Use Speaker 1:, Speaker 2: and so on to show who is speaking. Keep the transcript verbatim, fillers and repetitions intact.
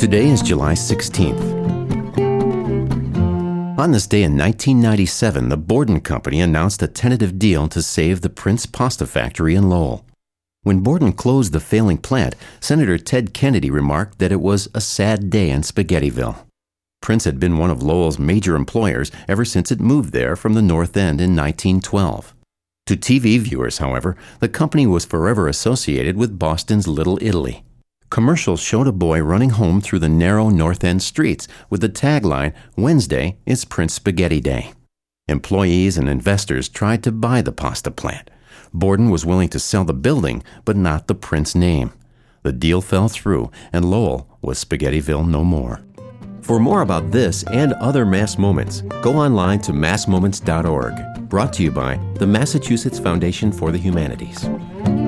Speaker 1: Today is July sixteenth. On this day in nineteen ninety-seven, the Borden Company announced a tentative deal to save the Prince Pasta Factory in Lowell. When Borden closed the failing plant, Senator Ted Kennedy remarked that it was a sad day in Spaghettiville. Prince had been one of Lowell's major employers ever since it moved there from the North End in nineteen twelve. To T V viewers, however, the company was forever associated with Boston's Little Italy. Commercials showed a boy running home through the narrow North End streets with the tagline, "Wednesday is Prince Spaghetti Day." Employees and investors tried to buy the pasta plant. Borden was willing to sell the building, but not the Prince name. The deal fell through, and Lowell was Spaghettiville no more. For more about this and other Mass Moments, go online to mass moments dot org. Brought to you by the Massachusetts Foundation for the Humanities.